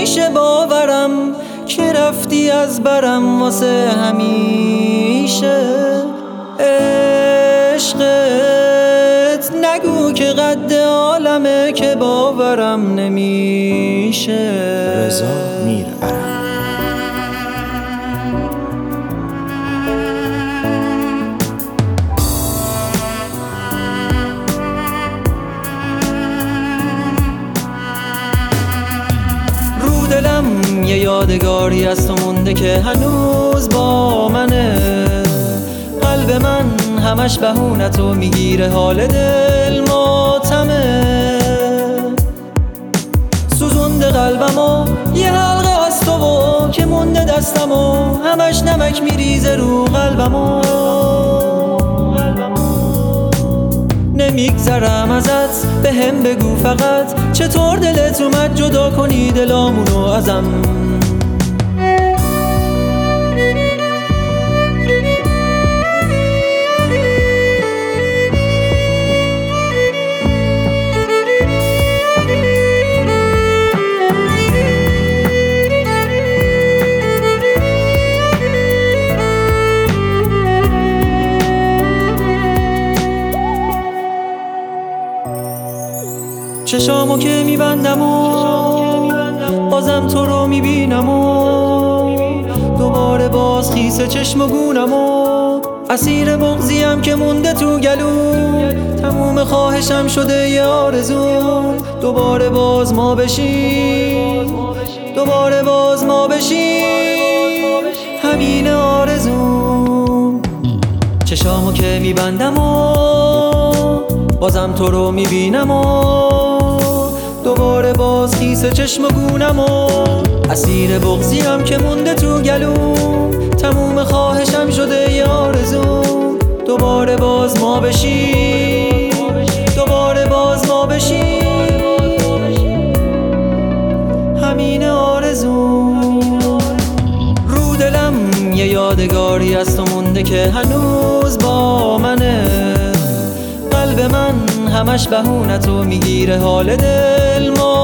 نمیشه باورم که رفتی از برم واسه همیشه. عشقت نگو که قد عالمه که باورم نمیشه. رضا میرعرب. دلم یه یادگاری از تو مونده که هنوز با منه. قلب من همش بهونتو میگیره، حال دل ماتمه. سوزونده قلبمو یه حلقه از تو که مونده دستمو، همش نمک میریزه رو قلبمو. نمیگذرم ازت، به هم بگو فقط چطور دلت اومد جدا کنی دلامونو ازم. چشامو که میبندم و بازم تو رو میبینم و دوباره باز خیس چشم و گونم و اسیر بغضیم که مونده تو گلو. تموم خواهشم شده یه آرزو، دوباره باز ما بشیم، دوباره باز ما بشیم، همین آرزو. چشامو که میبندم و بازم تو رو میبینم و دوباره باز خیس چشم و گونم و اسیر بغضیم که مونده تو گلو. تموم خواهشم شده یه آرزو، دوباره باز ما بشیم، دوباره باز ما بشیم، همین آرزو. رو دلم یه یادگاری از تو مونده که هنوز با منه. قلب من همش بهونتو میگیره، حال دل ما